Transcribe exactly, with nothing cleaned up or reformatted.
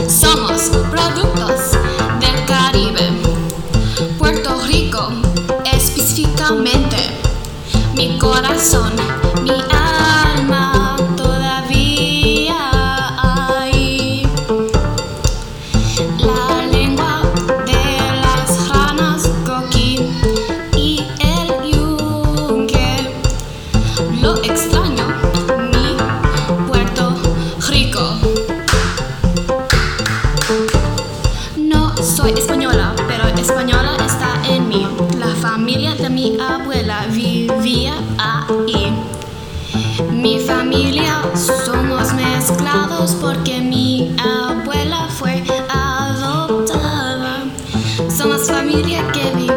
Somos productos del Caribe, Puerto Rico específicamente. Mi corazón, mi alma todavía hay. La lengua de las ranas coquí y el yunque. Lo extraño, mi Puerto Rico. No soy española, pero española está en mí. La familia de mi abuela vivía ahí. Mi familia somos mezclados porque mi abuela fue adoptada. Somos familia que vive